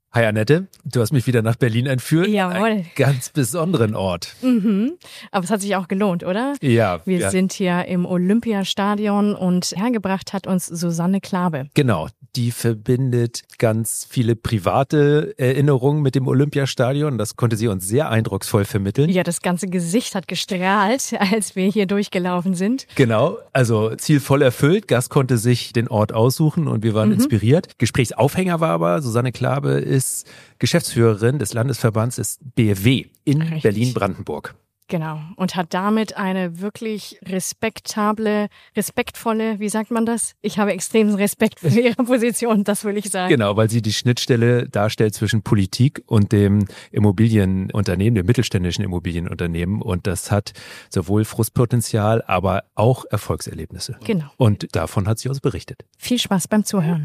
Hi Annette, du hast mich wieder nach Berlin entführt. Jawohl. Einen ganz besonderen Ort. Aber es hat sich auch gelohnt, oder? Ja. Wir sind hier im Olympiastadion und hergebracht hat uns Susanne Klabe. Genau, die verbindet ganz viele private Erinnerungen mit dem Olympiastadion. Das konnte sie uns sehr eindrucksvoll vermitteln. Ja, das ganze Gesicht hat gestrahlt, als wir hier durchgelaufen sind. Genau, also Ziel voll erfüllt. Gast konnte sich den Ort aussuchen und wir waren inspiriert. Gesprächsaufhänger war aber, Susanne Klabe ist Geschäftsführerin des Landesverbands des BFW in Richtig. Berlin-Brandenburg. Genau. Und hat damit eine wirklich respektvolle, wie sagt man das? Ich habe extremen Respekt für ihre Position, das will ich sagen. Genau, weil sie die Schnittstelle darstellt zwischen Politik und dem Immobilienunternehmen, dem mittelständischen Immobilienunternehmen. Und das hat sowohl Frustpotenzial, aber auch Erfolgserlebnisse. Genau. Und davon hat sie uns berichtet. Viel Spaß beim Zuhören.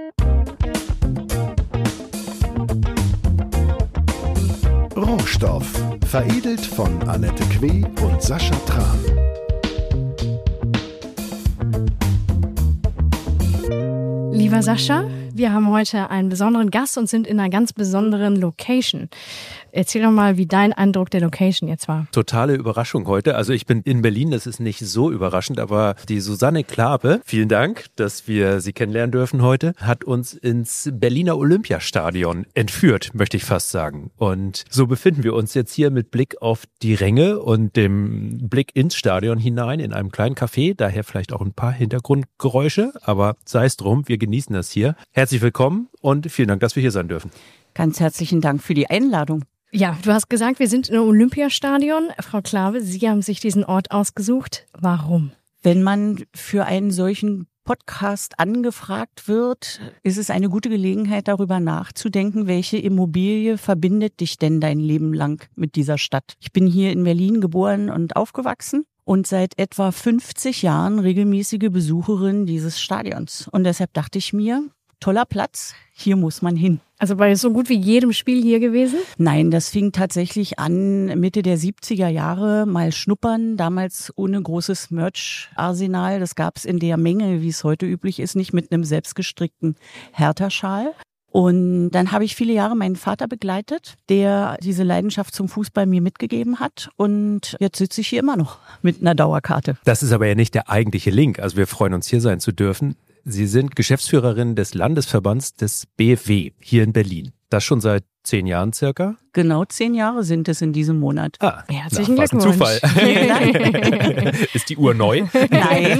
Rohstoff. Veredelt von Annette Queh und Sascha Tran. Lieber Sascha, wir haben heute einen besonderen Gast und sind in einer ganz besonderen Location. Erzähl doch mal, wie dein Eindruck der Location jetzt war. Totale Überraschung heute. Also ich bin in Berlin, das ist nicht so überraschend, aber die Susanne Klabe, vielen Dank, dass wir sie kennenlernen dürfen heute, hat uns ins Berliner Olympiastadion entführt, möchte ich fast sagen. Und so befinden wir uns jetzt hier mit Blick auf die Ränge und dem Blick ins Stadion hinein in einem kleinen Café, daher vielleicht auch ein paar Hintergrundgeräusche, aber sei es drum, wir genießen das hier. Herzlich willkommen und vielen Dank, dass wir hier sein dürfen. Ganz herzlichen Dank für die Einladung. Ja, du hast gesagt, wir sind im Olympiastadion. Frau Klabe, Sie haben sich diesen Ort ausgesucht. Warum? Wenn man für einen solchen Podcast angefragt wird, ist es eine gute Gelegenheit, darüber nachzudenken, welche Immobilie verbindet dich denn dein Leben lang mit dieser Stadt? Ich bin hier in Berlin geboren und aufgewachsen und seit etwa 50 Jahren regelmäßige Besucherin dieses Stadions. Und deshalb dachte ich mir, toller Platz, hier muss man hin. Also bei so gut wie jedem Spiel hier gewesen? Nein, das fing tatsächlich an Mitte der 70er Jahre, mal schnuppern, damals ohne großes Merch-Arsenal. Das gab es in der Menge, wie es heute üblich ist, nicht mit einem selbstgestrickten Hertha-Schal. Und dann habe ich viele Jahre meinen Vater begleitet, der diese Leidenschaft zum Fußball mir mitgegeben hat. Und jetzt sitze ich hier immer noch mit einer Dauerkarte. Das ist aber ja nicht der eigentliche Link. Also wir freuen uns, hier sein zu dürfen. Sie sind Geschäftsführerin des Landesverbands des BFW hier in Berlin. Das schon seit 10 Jahren circa? Genau 10 Jahre sind es in diesem Monat. Herzlichen was ein Glückwunsch. Zufall. Vielen Dank. Ist die Uhr neu? Nein.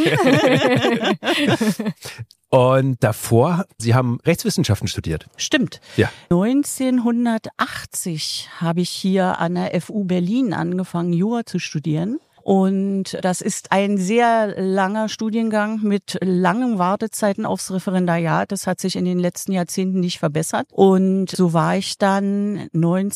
Und davor, Sie haben Rechtswissenschaften studiert. Stimmt. Ja. 1980 habe ich hier an der FU Berlin angefangen, Jura zu studieren. Und das ist ein sehr langer Studiengang mit langen Wartezeiten aufs Referendariat. Das hat sich in den letzten Jahrzehnten nicht verbessert. Und so war ich dann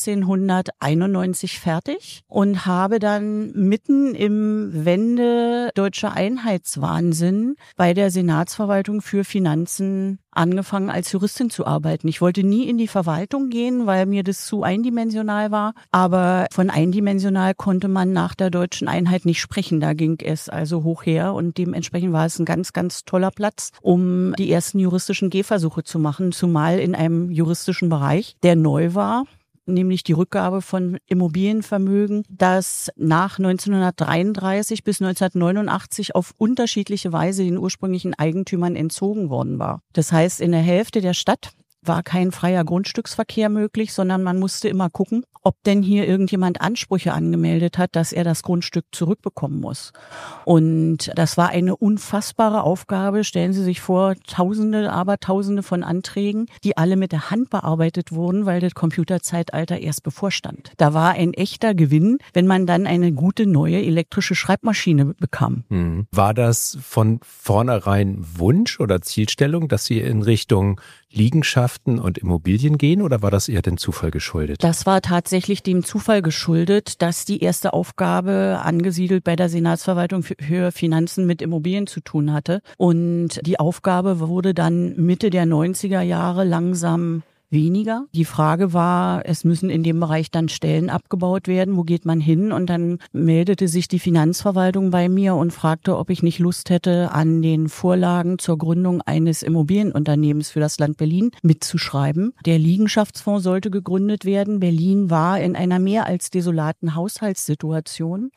1991 fertig und habe dann mitten im Wende deutscher Einheitswahnsinn bei der Senatsverwaltung für Finanzen angefangen, als Juristin zu arbeiten. Ich wollte nie in die Verwaltung gehen, weil mir das zu eindimensional war. Aber von eindimensional konnte man nach der deutschen Einheit nicht sprechen. Da ging es also hoch her und dementsprechend war es ein ganz, ganz toller Platz, um die ersten juristischen Gehversuche zu machen, zumal in einem juristischen Bereich, der neu war, nämlich die Rückgabe von Immobilienvermögen, das nach 1933 bis 1989 auf unterschiedliche Weise den ursprünglichen Eigentümern entzogen worden war. Das heißt, in der Hälfte der Stadt war kein freier Grundstücksverkehr möglich, sondern man musste immer gucken, ob denn hier irgendjemand Ansprüche angemeldet hat, dass er das Grundstück zurückbekommen muss. Und das war eine unfassbare Aufgabe. Stellen Sie sich vor, Abertausende von Anträgen, die alle mit der Hand bearbeitet wurden, weil das Computerzeitalter erst bevorstand. Da war ein echter Gewinn, wenn man dann eine gute neue elektrische Schreibmaschine bekam. War das von vornherein Wunsch oder Zielstellung, dass Sie in Richtung Liegenschaften und Immobilien gehen, oder war das eher dem Zufall geschuldet? Das war tatsächlich dem Zufall geschuldet, dass die erste Aufgabe angesiedelt bei der Senatsverwaltung für Finanzen mit Immobilien zu tun hatte. Und die Aufgabe wurde dann Mitte der 90er Jahre langsam weniger. Die Frage war, es müssen in dem Bereich dann Stellen abgebaut werden. Wo geht man hin? Und dann meldete sich die Finanzverwaltung bei mir und fragte, ob ich nicht Lust hätte, an den Vorlagen zur Gründung eines Immobilienunternehmens für das Land Berlin mitzuschreiben. Der Liegenschaftsfonds sollte gegründet werden. Berlin war in einer mehr als desolaten Haushaltssituation.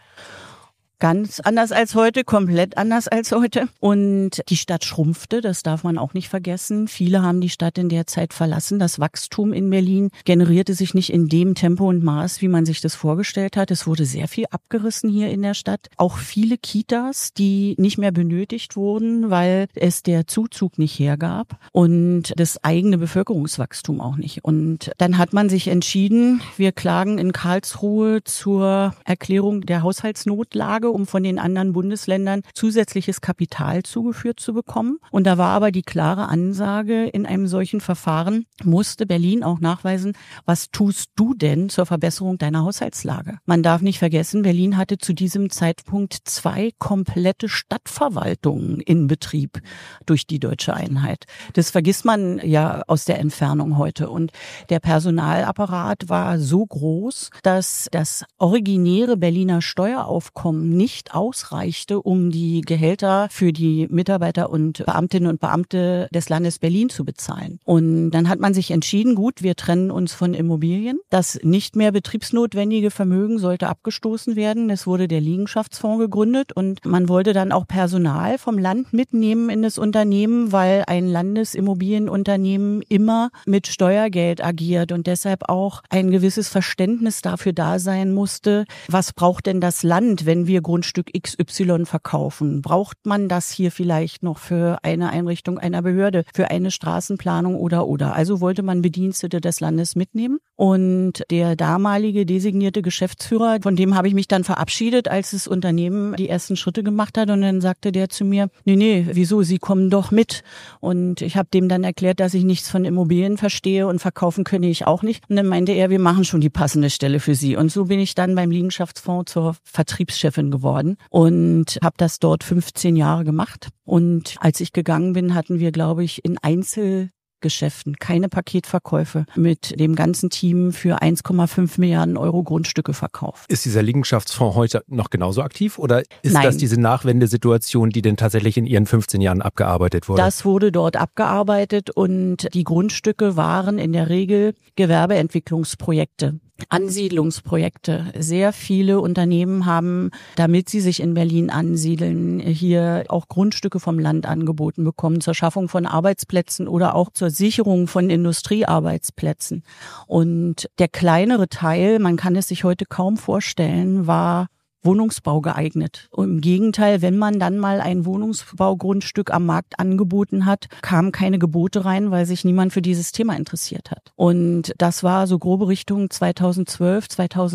Ganz anders als heute, komplett anders als heute. Und die Stadt schrumpfte, das darf man auch nicht vergessen. Viele haben die Stadt in der Zeit verlassen. Das Wachstum in Berlin generierte sich nicht in dem Tempo und Maß, wie man sich das vorgestellt hat. Es wurde sehr viel abgerissen hier in der Stadt. Auch viele Kitas, die nicht mehr benötigt wurden, weil es der Zuzug nicht hergab und das eigene Bevölkerungswachstum auch nicht. Und dann hat man sich entschieden, wir klagen in Karlsruhe zur Erklärung der Haushaltsnotlage, um von den anderen Bundesländern zusätzliches Kapital zugeführt zu bekommen. Und da war aber die klare Ansage, in einem solchen Verfahren musste Berlin auch nachweisen, was tust du denn zur Verbesserung deiner Haushaltslage? Man darf nicht vergessen, Berlin hatte zu diesem Zeitpunkt 2 komplette Stadtverwaltungen in Betrieb durch die Deutsche Einheit. Das vergisst man ja aus der Entfernung heute. Und der Personalapparat war so groß, dass das originäre Berliner Steueraufkommen nicht ausreichte, um die Gehälter für die Mitarbeiter und Beamtinnen und Beamte des Landes Berlin zu bezahlen. Und dann hat man sich entschieden, gut, wir trennen uns von Immobilien. Das nicht mehr betriebsnotwendige Vermögen sollte abgestoßen werden. Es wurde der Liegenschaftsfonds gegründet und man wollte dann auch Personal vom Land mitnehmen in das Unternehmen, weil ein Landesimmobilienunternehmen immer mit Steuergeld agiert und deshalb auch ein gewisses Verständnis dafür da sein musste, was braucht denn das Land, wenn wir Grundstück XY verkaufen? Braucht man das hier vielleicht noch für eine Einrichtung einer Behörde, für eine Straßenplanung oder? Also wollte man Bedienstete des Landes mitnehmen. Und der damalige designierte Geschäftsführer, von dem habe ich mich dann verabschiedet, als das Unternehmen die ersten Schritte gemacht hat. Und dann sagte der zu mir, nee, wieso, Sie kommen doch mit. Und ich habe dem dann erklärt, dass ich nichts von Immobilien verstehe und verkaufen könne ich auch nicht. Und dann meinte er, wir machen schon die passende Stelle für Sie. Und so bin ich dann beim Liegenschaftsfonds zur Vertriebschefin geworden und habe das dort 15 Jahre gemacht. Und als ich gegangen bin, hatten wir, glaube ich, in Einzelgeschäften keine Paketverkäufe mit dem ganzen Team für 1,5 Milliarden Euro Grundstücke verkauft. Ist dieser Liegenschaftsfonds heute noch genauso aktiv oder ist Nein. das diese Nachwendesituation, die denn tatsächlich in Ihren 15 Jahren abgearbeitet wurde? Das wurde dort abgearbeitet und die Grundstücke waren in der Regel Gewerbeentwicklungsprojekte. Ansiedlungsprojekte. Sehr viele Unternehmen haben, damit sie sich in Berlin ansiedeln, hier auch Grundstücke vom Land angeboten bekommen zur Schaffung von Arbeitsplätzen oder auch zur Sicherung von Industriearbeitsplätzen. Und der kleinere Teil, man kann es sich heute kaum vorstellen, war Wohnungsbau geeignet. Und im Gegenteil, wenn man dann mal ein Wohnungsbaugrundstück am Markt angeboten hat, kamen keine Gebote rein, weil sich niemand für dieses Thema interessiert hat. Und das war so grobe Richtung 2012,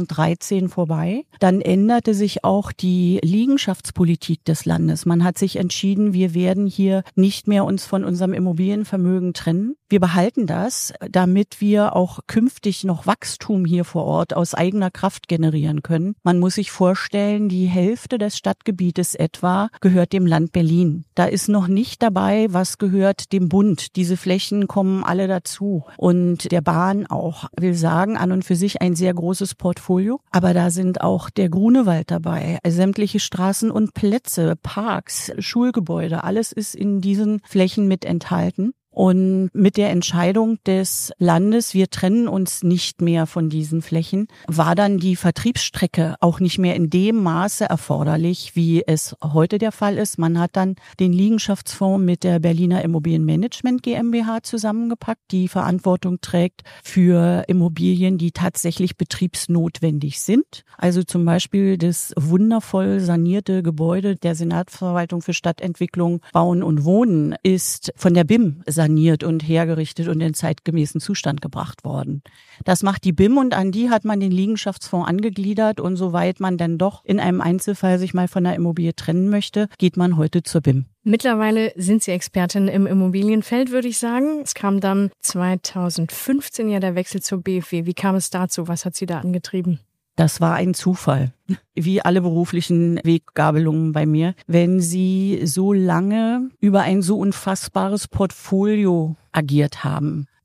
2013 vorbei. Dann änderte sich auch die Liegenschaftspolitik des Landes. Man hat sich entschieden, wir werden hier nicht mehr uns von unserem Immobilienvermögen trennen. Wir behalten das, damit wir auch künftig noch Wachstum hier vor Ort aus eigener Kraft generieren können. Man muss sich vorstellen, die Hälfte des Stadtgebietes etwa gehört dem Land Berlin. Da ist noch nicht dabei, was gehört dem Bund. Diese Flächen kommen alle dazu. Und der Bahn auch. Ich will sagen, an und für sich ein sehr großes Portfolio. Aber da sind auch der Grunewald dabei. Sämtliche Straßen und Plätze, Parks, Schulgebäude. Alles ist in diesen Flächen mit enthalten. Und mit der Entscheidung des Landes, wir trennen uns nicht mehr von diesen Flächen, war dann die Vertriebsstrecke auch nicht mehr in dem Maße erforderlich, wie es heute der Fall ist. Man hat dann den Liegenschaftsfonds mit der Berliner Immobilienmanagement GmbH zusammengepackt, die Verantwortung trägt für Immobilien, die tatsächlich betriebsnotwendig sind. Also zum Beispiel das wundervoll sanierte Gebäude der Senatsverwaltung für Stadtentwicklung, Bauen und Wohnen ist von der BIM saniert und hergerichtet und in zeitgemäßen Zustand gebracht worden. Das macht die BIM und an die hat man den Liegenschaftsfonds angegliedert und soweit man dann doch in einem Einzelfall sich mal von der Immobilie trennen möchte, geht man heute zur BIM. Mittlerweile sind Sie Expertin im Immobilienfeld, würde ich sagen. Es kam dann 2015 ja der Wechsel zur BFW. Wie kam es dazu? Was hat Sie da angetrieben? Das war ein Zufall, wie alle beruflichen Weggabelungen bei mir. Wenn Sie so lange über ein so unfassbares Portfolio agiert haben,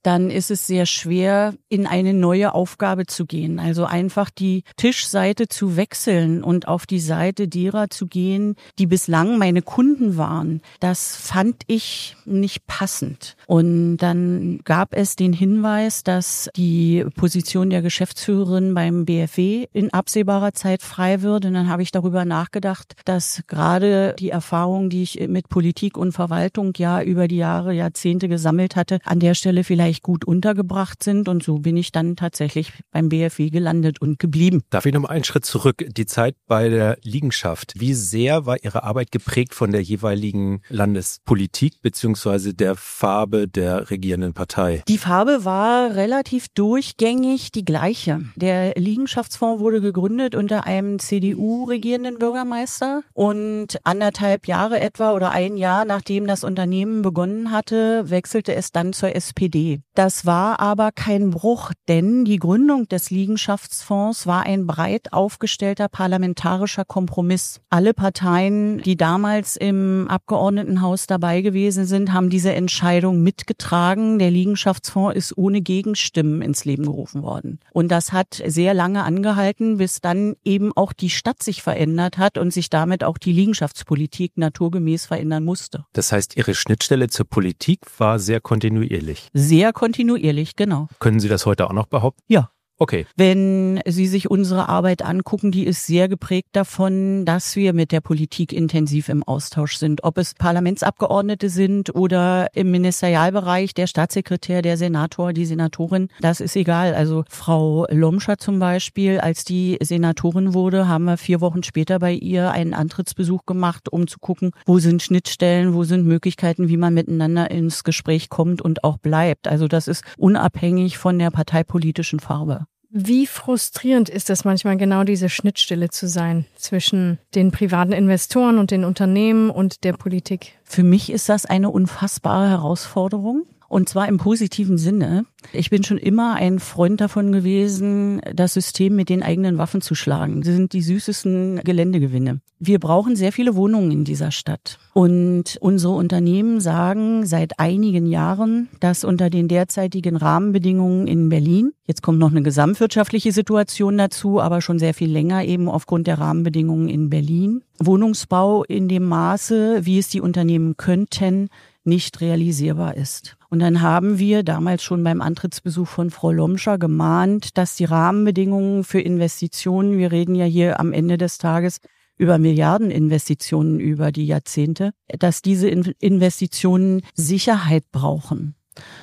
dann ist es sehr schwer, in eine neue Aufgabe zu gehen. Also einfach die Tischseite zu wechseln und auf die Seite derer zu gehen, die bislang meine Kunden waren. Das fand ich nicht passend. Und dann gab es den Hinweis, dass die Position der Geschäftsführerin beim BFW in absehbarer Zeit frei wird. Und dann habe ich darüber nachgedacht, dass gerade die Erfahrung, die ich mit Politik und Verwaltung ja über die Jahre, Jahrzehnte gesammelt hatte, an der Stelle vielleicht gut untergebracht sind. Und so bin ich dann tatsächlich beim BFW gelandet und geblieben. Darf ich noch mal einen Schritt zurück? Die Zeit bei der Liegenschaft. Wie sehr war Ihre Arbeit geprägt von der jeweiligen Landespolitik beziehungsweise der Farbe der regierenden Partei? Die Farbe war relativ durchgängig die gleiche. Der Liegenschaftsfonds wurde gegründet unter einem CDU-regierenden Bürgermeister und 1,5 Jahre etwa oder ein Jahr, nachdem das Unternehmen begonnen hatte, wechselte es dann zur SPD. Das war aber kein Bruch, denn die Gründung des Liegenschaftsfonds war ein breit aufgestellter parlamentarischer Kompromiss. Alle Parteien, die damals im Abgeordnetenhaus dabei gewesen sind, haben diese Entscheidung mitgetragen. Der Liegenschaftsfonds ist ohne Gegenstimmen ins Leben gerufen worden. Und das hat sehr lange angehalten, bis dann eben auch die Stadt sich verändert hat und sich damit auch die Liegenschaftspolitik naturgemäß verändern musste. Das heißt, Ihre Schnittstelle zur Politik war sehr kontinuierlich? Sehr kontinuierlich, genau. Können Sie das heute auch noch behaupten? Ja. Okay. Wenn Sie sich unsere Arbeit angucken, die ist sehr geprägt davon, dass wir mit der Politik intensiv im Austausch sind. Ob es Parlamentsabgeordnete sind oder im Ministerialbereich der Staatssekretär, der Senator, die Senatorin, das ist egal. Also Frau Lomscher zum Beispiel, als die Senatorin wurde, haben wir 4 Wochen später bei ihr einen Antrittsbesuch gemacht, um zu gucken, wo sind Schnittstellen, wo sind Möglichkeiten, wie man miteinander ins Gespräch kommt und auch bleibt. Also das ist unabhängig von der parteipolitischen Farbe. Wie frustrierend ist es manchmal, genau diese Schnittstelle zu sein zwischen den privaten Investoren und den Unternehmen und der Politik? Für mich ist das eine unfassbare Herausforderung. Und zwar im positiven Sinne. Ich bin schon immer ein Freund davon gewesen, das System mit den eigenen Waffen zu schlagen. Das sind die süßesten Geländegewinne. Wir brauchen sehr viele Wohnungen in dieser Stadt. Und unsere Unternehmen sagen seit einigen Jahren, dass unter den derzeitigen Rahmenbedingungen in Berlin, jetzt kommt noch eine gesamtwirtschaftliche Situation dazu, aber schon sehr viel länger eben aufgrund der Rahmenbedingungen in Berlin, Wohnungsbau in dem Maße, wie es die Unternehmen könnten, nicht realisierbar ist. Und dann haben wir damals schon beim Antrittsbesuch von Frau Lomscher gemahnt, dass die Rahmenbedingungen für Investitionen, wir reden ja hier am Ende des Tages über Milliardeninvestitionen über die Jahrzehnte, dass diese Investitionen Sicherheit brauchen.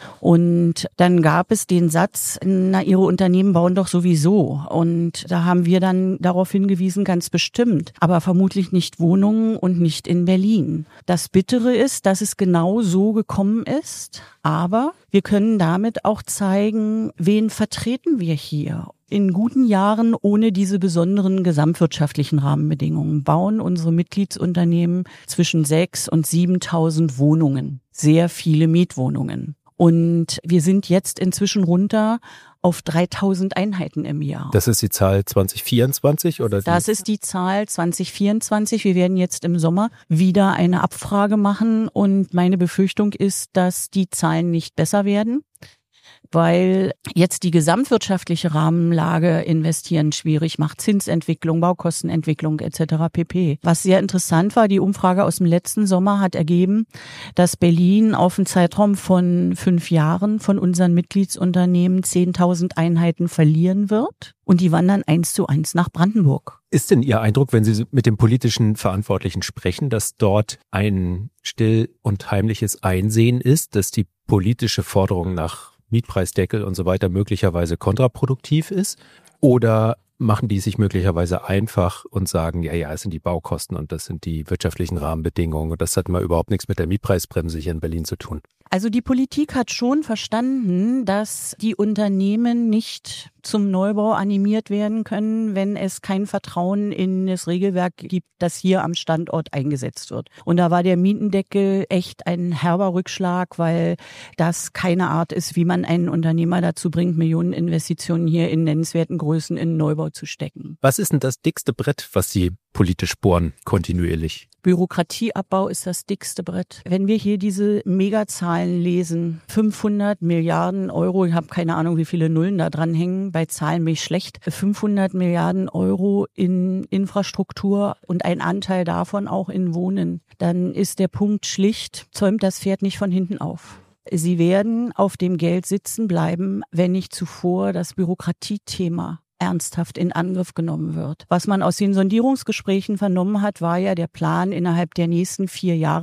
Und dann gab es den Satz, na, Ihre Unternehmen bauen doch sowieso. Und da haben wir dann darauf hingewiesen, ganz bestimmt, aber vermutlich nicht Wohnungen und nicht in Berlin. Das Bittere ist, dass es genau so gekommen ist, aber wir können damit auch zeigen, wen vertreten wir hier. In guten Jahren ohne diese besonderen gesamtwirtschaftlichen Rahmenbedingungen bauen unsere Mitgliedsunternehmen zwischen 6.000 und 7.000 Wohnungen, sehr viele Mietwohnungen. Und wir sind jetzt inzwischen runter auf 3.000 Einheiten im Jahr. Das ist die Zahl 2024 oder? Das ist die Zahl 2024. Wir werden jetzt im Sommer wieder eine Abfrage machen und meine Befürchtung ist, dass die Zahlen nicht besser werden, weil jetzt die gesamtwirtschaftliche Rahmenlage investieren schwierig macht, Zinsentwicklung, Baukostenentwicklung etc. pp. Was sehr interessant war, die Umfrage aus dem letzten Sommer hat ergeben, dass Berlin auf einen Zeitraum von 5 Jahren von unseren Mitgliedsunternehmen 10.000 Einheiten verlieren wird und die wandern 1:1 nach Brandenburg. Ist denn Ihr Eindruck, wenn Sie mit dem politischen Verantwortlichen sprechen, dass dort ein still und heimliches Einsehen ist, dass die politische Forderung nach Mietpreisdeckel und so weiter möglicherweise kontraproduktiv ist? Oder machen die sich möglicherweise einfach und sagen, ja, es sind die Baukosten und das sind die wirtschaftlichen Rahmenbedingungen und das hat mal überhaupt nichts mit der Mietpreisbremse hier in Berlin zu tun? Also die Politik hat schon verstanden, dass die Unternehmen nicht zum Neubau animiert werden können, wenn es kein Vertrauen in das Regelwerk gibt, das hier am Standort eingesetzt wird. Und da war der Mietendeckel echt ein herber Rückschlag, weil das keine Art ist, wie man einen Unternehmer dazu bringt, Millioneninvestitionen hier in nennenswerten Größen in Neubau zu stecken. Was ist denn das dickste Brett, was Sie politisch bohren, kontinuierlich? Bürokratieabbau ist das dickste Brett. Wenn wir hier diese Megazahlen lesen, 500 Milliarden Euro, ich habe keine Ahnung, wie viele Nullen da dran hängen, bei Zahlen bin ich schlecht, 500 Milliarden Euro in Infrastruktur und ein Anteil davon auch in Wohnen, dann ist der Punkt schlicht, zäumt das Pferd nicht von hinten auf. Sie werden auf dem Geld sitzen bleiben, wenn nicht zuvor das Bürokratiethema ernsthaft in Angriff genommen wird. Was man aus den Sondierungsgesprächen vernommen hat, war ja der Plan, innerhalb der nächsten 4 Jahre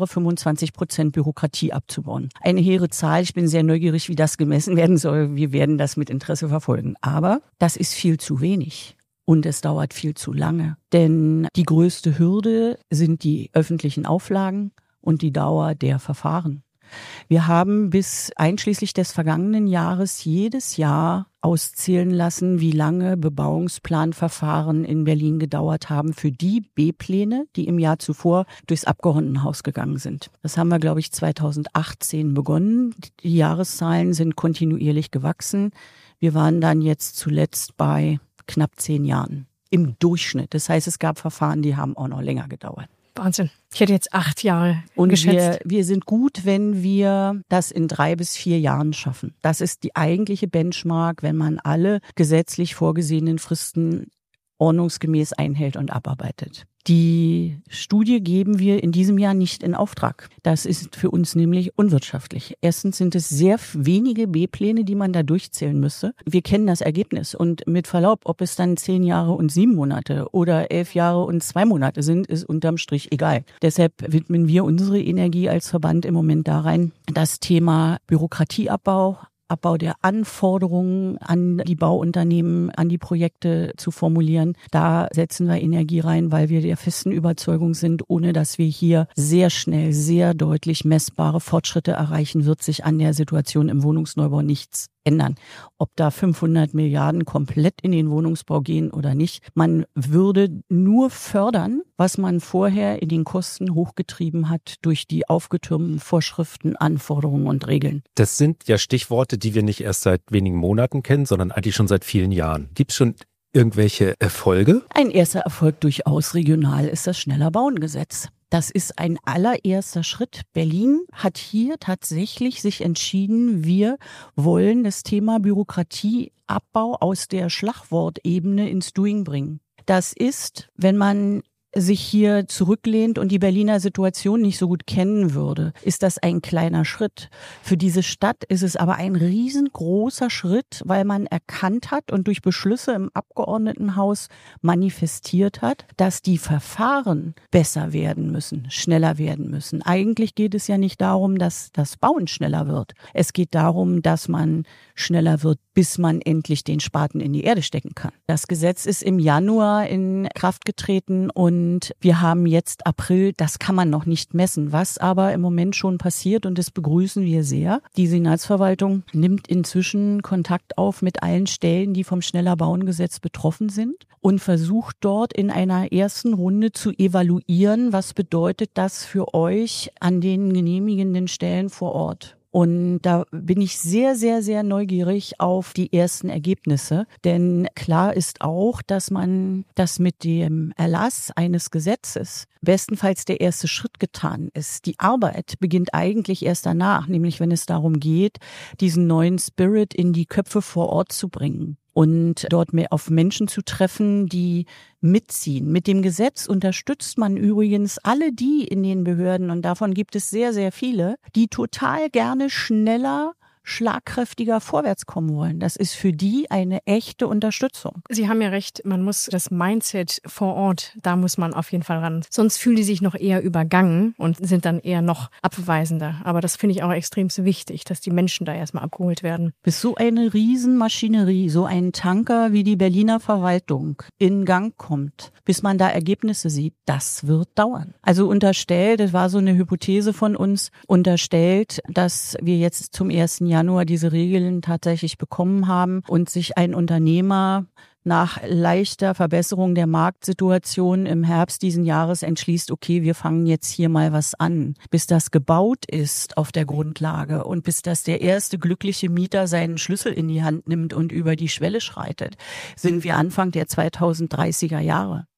25% Bürokratie abzubauen. Eine hehre Zahl. Ich bin sehr neugierig, wie das gemessen werden soll. Wir werden das mit Interesse verfolgen. Aber das ist viel zu wenig. Und es dauert viel zu lange. Denn die größte Hürde sind die öffentlichen Auflagen und die Dauer der Verfahren. Wir haben bis einschließlich des vergangenen Jahres jedes Jahr auszählen lassen, wie lange Bebauungsplanverfahren in Berlin gedauert haben für die B-Pläne, die im Jahr zuvor durchs Abgeordnetenhaus gegangen sind. Das haben wir, glaube ich, 2018 begonnen. Die Jahreszahlen sind kontinuierlich gewachsen. Wir waren dann jetzt zuletzt bei knapp 10 Jahren im Durchschnitt. Das heißt, es gab Verfahren, die haben auch noch länger gedauert. Wahnsinn. Ich hätte jetzt 8 Jahre und geschätzt. Wir sind gut, wenn wir das in 3 bis 4 Jahren schaffen. Das ist die eigentliche Benchmark, wenn man alle gesetzlich vorgesehenen Fristen ordnungsgemäß einhält und abarbeitet. Die Studie geben wir in diesem Jahr nicht in Auftrag. Das ist für uns nämlich unwirtschaftlich. Erstens sind es sehr wenige B-Pläne, die man da durchzählen müsste. Wir kennen das Ergebnis und mit Verlaub, ob es dann 10 Jahre und 7 Monate oder 11 Jahre und 2 Monate sind, ist unterm Strich egal. Deshalb widmen wir unsere Energie als Verband im Moment da rein, das Thema Bürokratieabbau, Abbau der Anforderungen an die Bauunternehmen, an die Projekte zu formulieren. Da setzen wir Energie rein, weil wir der festen Überzeugung sind, ohne dass wir hier sehr schnell, sehr deutlich messbare Fortschritte erreichen, wird sich an der Situation im Wohnungsneubau nichts ändern. Ob da 500 Milliarden komplett in den Wohnungsbau gehen oder nicht. Man würde nur fördern, was man vorher in den Kosten hochgetrieben hat durch die aufgetürmten Vorschriften, Anforderungen und Regeln. Das sind ja Stichworte, die wir nicht erst seit wenigen Monaten kennen, sondern eigentlich schon seit vielen Jahren. Gibt es schon irgendwelche Erfolge? Ein erster Erfolg durchaus regional ist das Schneller-Bauen-Gesetz. Das ist ein allererster Schritt. Berlin hat hier tatsächlich sich entschieden, wir wollen das Thema Bürokratieabbau aus der Schlagwortebene ins Doing bringen. Das ist, wenn man sich hier zurücklehnt und die Berliner Situation nicht so gut kennen würde, ist das ein kleiner Schritt. Für diese Stadt ist es aber ein riesengroßer Schritt, weil man erkannt hat und durch Beschlüsse im Abgeordnetenhaus manifestiert hat, dass die Verfahren besser werden müssen, schneller werden müssen. Eigentlich geht es ja nicht darum, dass das Bauen schneller wird. Es geht darum, dass man schneller wird, bis man endlich den Spaten in die Erde stecken kann. Das Gesetz ist im Januar in Kraft getreten und wir haben jetzt April, das kann man noch nicht messen. Was aber im Moment schon passiert, und das begrüßen wir sehr, die Senatsverwaltung nimmt inzwischen Kontakt auf mit allen Stellen, die vom Schneller-Bauen-Gesetz betroffen sind und versucht dort in einer ersten Runde zu evaluieren, was bedeutet das für euch an den genehmigenden Stellen vor Ort. Und da bin ich sehr, sehr, sehr neugierig auf die ersten Ergebnisse. Denn klar ist auch, dass man das mit dem Erlass eines Gesetzes bestenfalls der erste Schritt getan ist. Die Arbeit beginnt eigentlich erst danach, nämlich wenn es darum geht, diesen neuen Spirit in die Köpfe vor Ort zu bringen. Und dort mehr auf Menschen zu treffen, die mitziehen. Mit dem Gesetz unterstützt man übrigens alle die in den Behörden, und davon gibt es sehr, sehr viele, die total gerne schneller, schlagkräftiger vorwärts kommen wollen. Das ist für die eine echte Unterstützung. Sie haben ja recht, man muss das Mindset vor Ort, da muss man auf jeden Fall ran. Sonst fühlen die sich noch eher übergangen und sind dann eher noch abweisender. Aber das finde ich auch extrem wichtig, dass die Menschen da erstmal abgeholt werden. Bis so eine Riesenmaschinerie, so ein Tanker wie die Berliner Verwaltung in Gang kommt, bis man da Ergebnisse sieht, das wird dauern. Also unterstellt, das war so eine Hypothese von uns, unterstellt, dass wir jetzt zum 1. Januar diese Regeln tatsächlich bekommen haben und sich ein Unternehmer nach leichter Verbesserung der Marktsituation im Herbst diesen Jahres entschließt, okay, wir fangen jetzt hier mal was an. Bis das gebaut ist auf der Grundlage und bis das der erste glückliche Mieter seinen Schlüssel in die Hand nimmt und über die Schwelle schreitet, sind wir Anfang der 2030er Jahre.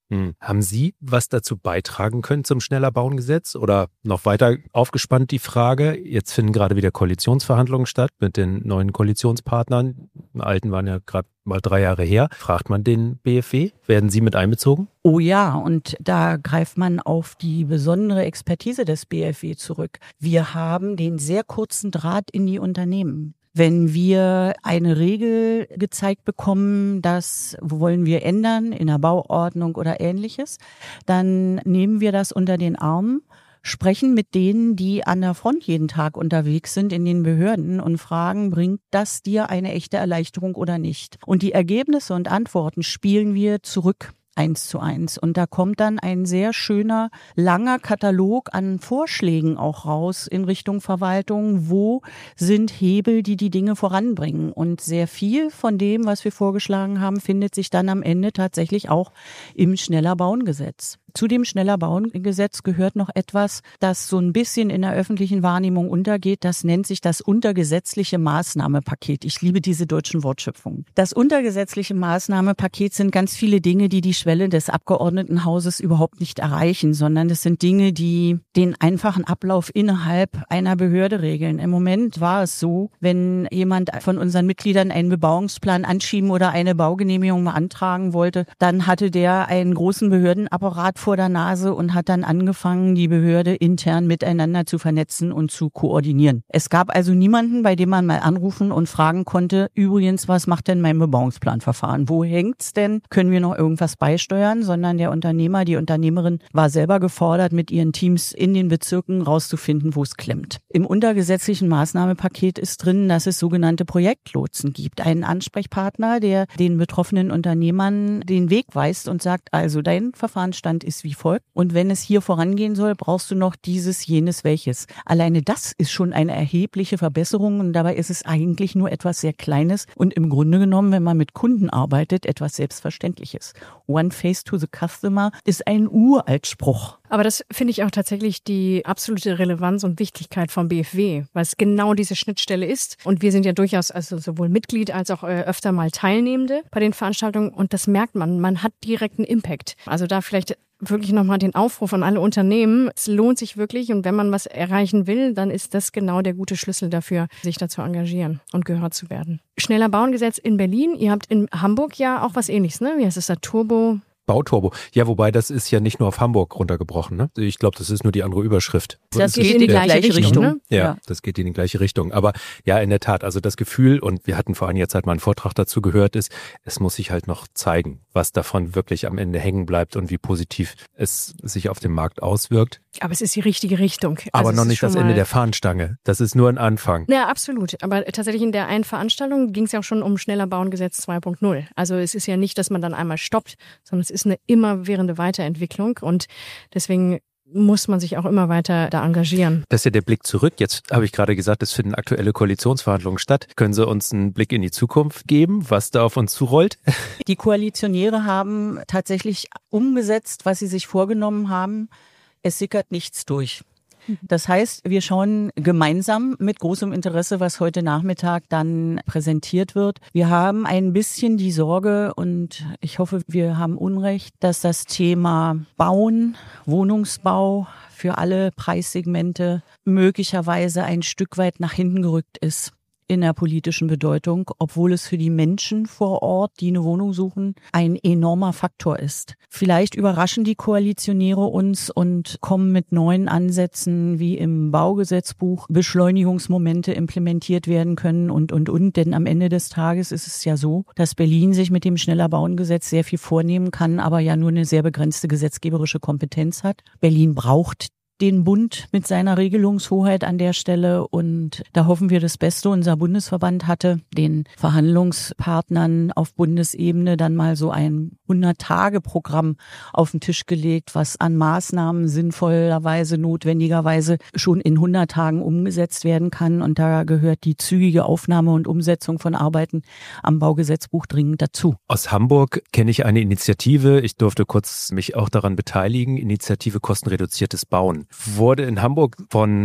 Haben Sie was dazu beitragen können zum Schneller Bauen-Gesetz? Oder noch weiter aufgespannt die Frage, jetzt finden gerade wieder Koalitionsverhandlungen statt mit den neuen Koalitionspartnern. Die alten waren ja gerade mal 3 Jahre her. Fragt man den BFW? Werden Sie mit einbezogen? Oh ja, und da greift man auf die besondere Expertise des BFW zurück. Wir haben den sehr kurzen Draht in die Unternehmen. Wenn wir eine Regel gezeigt bekommen, das wollen wir ändern in der Bauordnung oder Ähnliches, dann nehmen wir das unter den Arm, sprechen mit denen, die an der Front jeden Tag unterwegs sind in den Behörden und fragen, bringt das dir eine echte Erleichterung oder nicht? Und die Ergebnisse und Antworten spielen wir zurück. 1:1. Und da kommt dann ein sehr schöner, langer Katalog an Vorschlägen auch raus in Richtung Verwaltung. Wo sind Hebel, die die Dinge voranbringen? Und sehr viel von dem, was wir vorgeschlagen haben, findet sich dann am Ende tatsächlich auch im Schneller-Bauen-Gesetz. Zu dem Schneller-Bauen-Gesetz gehört noch etwas, das so ein bisschen in der öffentlichen Wahrnehmung untergeht. Das nennt sich das untergesetzliche Maßnahmenpaket. Ich liebe diese deutschen Wortschöpfungen. Das untergesetzliche Maßnahmenpaket sind ganz viele Dinge, die die Schwelle des Abgeordnetenhauses überhaupt nicht erreichen, sondern das sind Dinge, die den einfachen Ablauf innerhalb einer Behörde regeln. Im Moment war es so, wenn jemand von unseren Mitgliedern einen Bebauungsplan anschieben oder eine Baugenehmigung beantragen wollte, dann hatte der einen großen Behördenapparat vor der Nase und hat dann angefangen, die Behörde intern miteinander zu vernetzen und zu koordinieren. Es gab also niemanden, bei dem man mal anrufen und fragen konnte, übrigens, was macht denn mein Bebauungsplanverfahren? Wo hängt's denn? Können wir noch irgendwas beisteuern? Sondern der Unternehmer, die Unternehmerin war selber gefordert, mit ihren Teams in den Bezirken rauszufinden, wo es klemmt. Im untergesetzlichen Maßnahmenpaket ist drin, dass es sogenannte Projektlotsen gibt. Einen Ansprechpartner, der den betroffenen Unternehmern den Weg weist und sagt, also dein Verfahrensstand ist wie folgt. Und wenn es hier vorangehen soll, brauchst du noch dieses, jenes, welches. Alleine das ist schon eine erhebliche Verbesserung und dabei ist es eigentlich nur etwas sehr Kleines und im Grunde genommen, wenn man mit Kunden arbeitet, etwas Selbstverständliches. One face to the customer ist ein Uraltspruch. Aber das finde ich auch tatsächlich die absolute Relevanz und Wichtigkeit vom BFW, weil es genau diese Schnittstelle ist. Und wir sind ja durchaus also sowohl Mitglied als auch öfter mal Teilnehmende bei den Veranstaltungen und das merkt man. Man hat direkten Impact. Also da vielleicht wirklich nochmal den Aufruf an alle Unternehmen. Es lohnt sich wirklich und wenn man was erreichen will, dann ist das genau der gute Schlüssel dafür, sich da zu engagieren und gehört zu werden. Schneller Bauen-Gesetz in Berlin. Ihr habt in Hamburg ja auch was Ähnliches, ne? Wie heißt es da? Bauturbo. Ja, wobei das ist ja nicht nur auf Hamburg runtergebrochen. Ne? Ich glaube, das ist nur die andere Überschrift. Das geht in die gleiche Richtung. Ne? Ja, das geht in die gleiche Richtung. Aber ja, in der Tat, also das Gefühl, und wir hatten vor einiger Zeit mal einen Vortrag dazu gehört, ist, es muss sich halt noch zeigen, was davon wirklich am Ende hängen bleibt und wie positiv es sich auf den Markt auswirkt. Aber es ist die richtige Richtung. Aber noch nicht das Ende der Fahnenstange. Das ist nur ein Anfang. Ja, absolut. Aber tatsächlich in der einen Veranstaltung ging es ja auch schon um Schneller Bauen-Gesetz 2.0. Also es ist ja nicht, dass man dann einmal stoppt, sondern es ist eine immerwährende Weiterentwicklung und deswegen muss man sich auch immer weiter da engagieren. Das ist ja der Blick zurück. Jetzt habe ich gerade gesagt, es finden aktuelle Koalitionsverhandlungen statt. Können Sie uns einen Blick in die Zukunft geben, was da auf uns zurollt? Die Koalitionäre haben tatsächlich umgesetzt, was sie sich vorgenommen haben. Es sickert nichts durch. Das heißt, wir schauen gemeinsam mit großem Interesse, was heute Nachmittag dann präsentiert wird. Wir haben ein bisschen die Sorge und ich hoffe, wir haben Unrecht, dass das Thema Bauen, Wohnungsbau für alle Preissegmente möglicherweise ein Stück weit nach hinten gerückt ist in der politischen Bedeutung, obwohl es für die Menschen vor Ort, die eine Wohnung suchen, ein enormer Faktor ist. Vielleicht überraschen die Koalitionäre uns und kommen mit neuen Ansätzen, wie im Baugesetzbuch Beschleunigungsmomente implementiert werden können und. Denn am Ende des Tages ist es ja so, dass Berlin sich mit dem Schneller-Bauen-Gesetz sehr viel vornehmen kann, aber ja nur eine sehr begrenzte gesetzgeberische Kompetenz hat. Berlin braucht den Bund mit seiner Regelungshoheit an der Stelle und da hoffen wir das Beste. Unser Bundesverband hatte den Verhandlungspartnern auf Bundesebene dann mal so ein 100-Tage-Programm auf den Tisch gelegt, was an Maßnahmen sinnvollerweise, notwendigerweise schon in 100 Tagen umgesetzt werden kann und da gehört die zügige Aufnahme und Umsetzung von Arbeiten am Baugesetzbuch dringend dazu. Aus Hamburg kenne ich eine Initiative, ich durfte kurz mich auch daran beteiligen, Initiative kostenreduziertes Bauen. Wurde in Hamburg von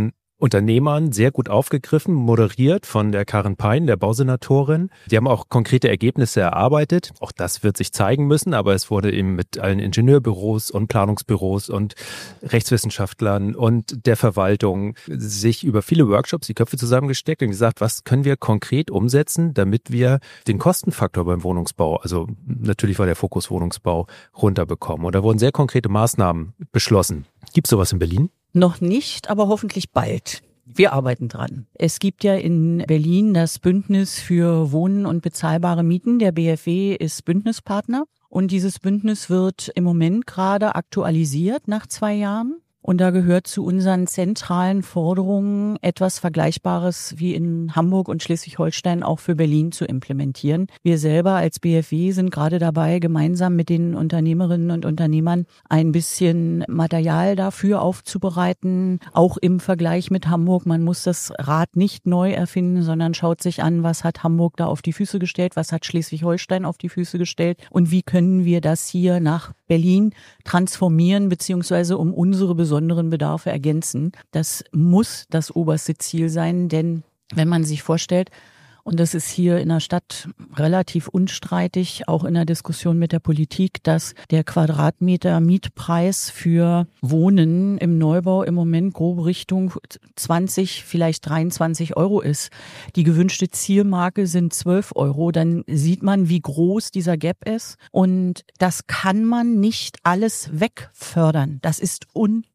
Unternehmern sehr gut aufgegriffen, moderiert von der Karin Pein, der Bausenatorin. Die haben auch konkrete Ergebnisse erarbeitet. Auch das wird sich zeigen müssen, aber es wurde eben mit allen Ingenieurbüros und Planungsbüros und Rechtswissenschaftlern und der Verwaltung sich über viele Workshops die Köpfe zusammengesteckt und gesagt, was können wir konkret umsetzen, damit wir den Kostenfaktor beim Wohnungsbau, also natürlich war der Fokus Wohnungsbau, runterbekommen. Und da wurden sehr konkrete Maßnahmen beschlossen. Gibt es sowas in Berlin? Noch nicht, aber hoffentlich bald. Wir arbeiten dran. Es gibt ja in Berlin das Bündnis für Wohnen und bezahlbare Mieten. Der BFW ist Bündnispartner. Und dieses Bündnis wird im Moment gerade aktualisiert nach 2 Jahren. Und da gehört zu unseren zentralen Forderungen etwas Vergleichbares wie in Hamburg und Schleswig-Holstein auch für Berlin zu implementieren. Wir selber als BFW sind gerade dabei, gemeinsam mit den Unternehmerinnen und Unternehmern ein bisschen Material dafür aufzubereiten, auch im Vergleich mit Hamburg. Man muss das Rad nicht neu erfinden, sondern schaut sich an, was hat Hamburg da auf die Füße gestellt, was hat Schleswig-Holstein auf die Füße gestellt und wie können wir das hier nach Berlin transformieren beziehungsweise um unsere besonderen Bedarfe ergänzen. Das muss das oberste Ziel sein, denn wenn man sich vorstellt, und das ist hier in der Stadt relativ unstreitig, auch in der Diskussion mit der Politik, dass der Quadratmeter Mietpreis für Wohnen im Neubau im Moment grob Richtung 20, vielleicht 23 Euro ist. Die gewünschte Zielmarke sind 12 Euro. Dann sieht man, wie groß dieser Gap ist. Und das kann man nicht alles wegfördern. Das ist unmöglich.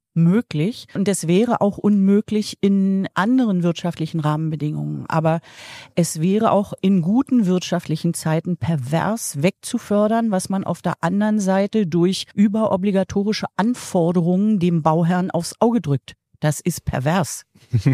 Und es wäre auch unmöglich in anderen wirtschaftlichen Rahmenbedingungen. Aber es wäre auch in guten wirtschaftlichen Zeiten pervers wegzufördern, was man auf der anderen Seite durch überobligatorische Anforderungen dem Bauherrn aufs Auge drückt. Das ist pervers.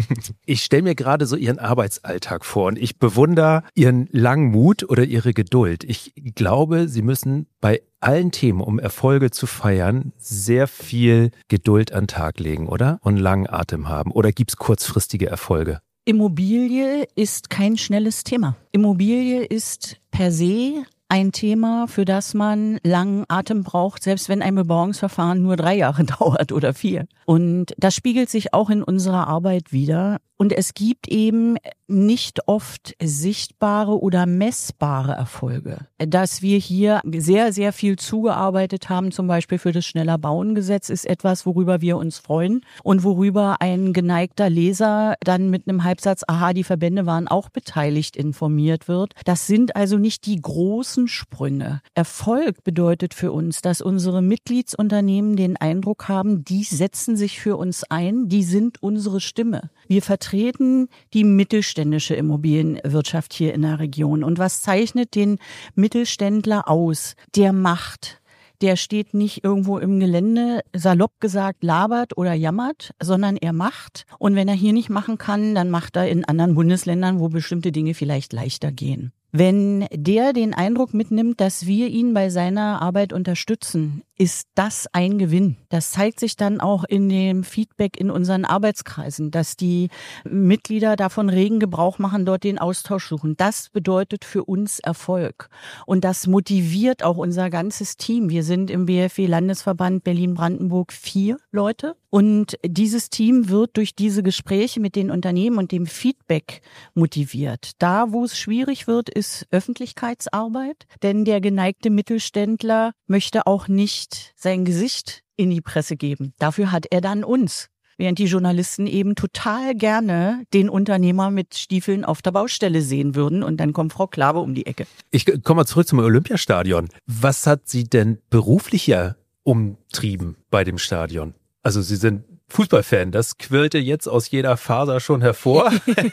Ich stelle mir gerade so Ihren Arbeitsalltag vor und ich bewundere Ihren langen Mut oder Ihre Geduld. Ich glaube, Sie müssen bei allen Themen, um Erfolge zu feiern, sehr viel Geduld an den Tag legen, oder? Und langen Atem haben. Oder gibt es kurzfristige Erfolge? Immobilie ist kein schnelles Thema. Immobilie ist per se ein Thema, für das man langen Atem braucht, selbst wenn ein Bebauungsverfahren nur 3 Jahre dauert oder 4. Und das spiegelt sich auch in unserer Arbeit wider. Und es gibt eben nicht oft sichtbare oder messbare Erfolge. Dass wir hier sehr, sehr viel zugearbeitet haben, zum Beispiel für das Schneller-Bauen-Gesetz, ist etwas, worüber wir uns freuen und worüber ein geneigter Leser dann mit einem Halbsatz, aha, die Verbände waren auch beteiligt, informiert wird. Das sind also nicht die großen Sprünge. Erfolg bedeutet für uns, dass unsere Mitgliedsunternehmen den Eindruck haben, die setzen sich für uns ein, die sind unsere Stimme. Wir vertreten die mittelständische Immobilienwirtschaft hier in der Region. Und was zeichnet den Mittelständler aus? Der macht. Der steht nicht irgendwo im Gelände, salopp gesagt, labert oder jammert, sondern er macht. Und wenn er hier nicht machen kann, dann macht er in anderen Bundesländern, wo bestimmte Dinge vielleicht leichter gehen. Wenn der den Eindruck mitnimmt, dass wir ihn bei seiner Arbeit unterstützen, ist das ein Gewinn. Das zeigt sich dann auch in dem Feedback in unseren Arbeitskreisen, dass die Mitglieder davon regen Gebrauch machen, dort den Austausch suchen. Das bedeutet für uns Erfolg. Und das motiviert auch unser ganzes Team. Wir sind im BFW-Landesverband Berlin-Brandenburg 4 Leute. Und dieses Team wird durch diese Gespräche mit den Unternehmen und dem Feedback motiviert. Da, wo es schwierig wird, ist Öffentlichkeitsarbeit. Denn der geneigte Mittelständler möchte auch nicht sein Gesicht in die Presse geben. Dafür hat er dann uns. Während die Journalisten eben total gerne den Unternehmer mit Stiefeln auf der Baustelle sehen würden. Und dann kommt Frau Klawe um die Ecke. Ich komme mal zurück zum Olympiastadion. Was hat Sie denn beruflicher umtrieben bei dem Stadion? Also Sie sind Fußballfan, das quirlte jetzt aus jeder Faser schon hervor.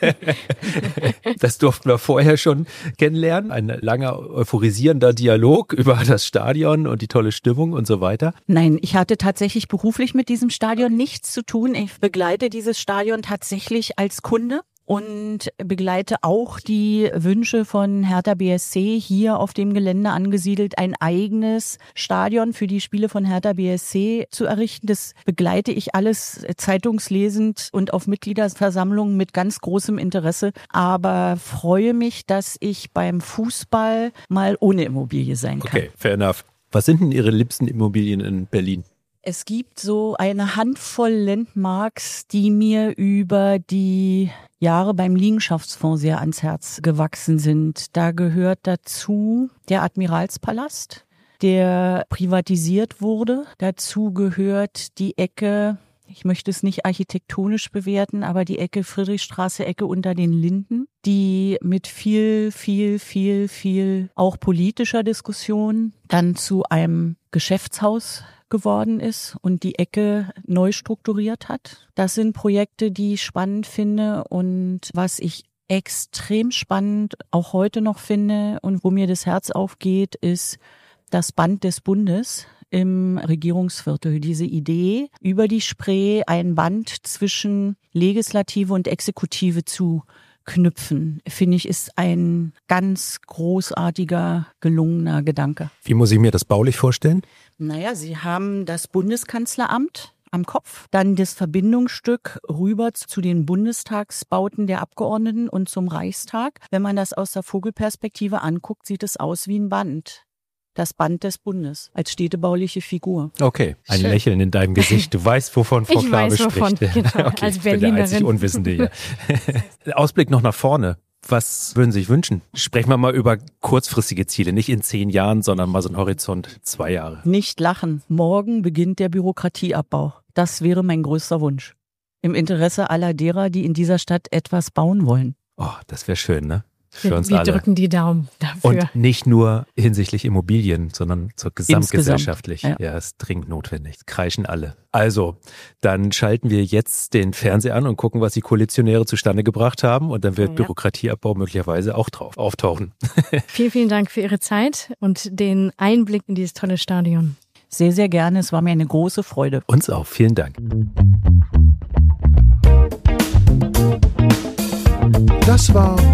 Das durften wir vorher schon kennenlernen. Ein langer, euphorisierender Dialog über das Stadion und die tolle Stimmung und so weiter. Nein, ich hatte tatsächlich beruflich mit diesem Stadion nichts zu tun. Ich begleite dieses Stadion tatsächlich als Kunde. Und begleite auch die Wünsche von Hertha BSC, hier auf dem Gelände angesiedelt ein eigenes Stadion für die Spiele von Hertha BSC zu errichten. Das begleite ich alles zeitungslesend und auf Mitgliederversammlungen mit ganz großem Interesse, aber freue mich, dass ich beim Fußball mal ohne Immobilie sein kann. Okay, fair enough. Was sind denn Ihre liebsten Immobilien in Berlin? Es gibt so eine Handvoll Landmarks, die mir über die Jahre beim Liegenschaftsfonds sehr ans Herz gewachsen sind. Da gehört dazu der Admiralspalast, der privatisiert wurde. Dazu gehört die Ecke, ich möchte es nicht architektonisch bewerten, aber die Ecke Friedrichstraße, Ecke unter den Linden, die mit viel auch politischer Diskussion dann zu einem Geschäftshaus geworden ist und die Ecke neu strukturiert hat. Das sind Projekte, die ich spannend finde und was ich extrem spannend auch heute noch finde und wo mir das Herz aufgeht, ist das Band des Bundes im Regierungsviertel. Diese Idee, über die Spree ein Band zwischen Legislative und Exekutive zu knüpfen, finde ich, ist ein ganz großartiger, gelungener Gedanke. Wie muss ich mir das baulich vorstellen? Naja, Sie haben das Bundeskanzleramt am Kopf, dann das Verbindungsstück rüber zu den Bundestagsbauten der Abgeordneten und zum Reichstag. Wenn man das aus der Vogelperspektive anguckt, sieht es aus wie ein Band. Das Band des Bundes als städtebauliche Figur. Okay, ein Schön. Lächeln in deinem Gesicht. Du weißt, wovon Frau Klabe spricht. Genau, Okay, als ich bin der Berlinerin. einzig Unwissende hier. Ausblick noch nach vorne. Was würden Sie sich wünschen? Sprechen wir mal über kurzfristige Ziele, nicht in 10 Jahren, sondern mal so ein Horizont 2 Jahre. Nicht lachen. Morgen beginnt der Bürokratieabbau. Das wäre mein größter Wunsch. Im Interesse aller derer, die in dieser Stadt etwas bauen wollen. Oh, das wäre schön, ne? Für uns Wir alle. drücken die Daumen dafür. Und nicht nur hinsichtlich Immobilien, sondern zur gesamtgesellschaftlich. Insgesamt, Ja, ist dringend notwendig. Es kreischen alle. Also, dann schalten wir jetzt den Fernseher an und gucken, was die Koalitionäre zustande gebracht haben. Und dann wird Ja. Bürokratieabbau möglicherweise auch drauf auftauchen. Vielen Dank für Ihre Zeit und den Einblick in dieses tolle Stadion. Sehr, sehr gerne. Es war mir eine große Freude. Uns auch. Vielen Dank. Das war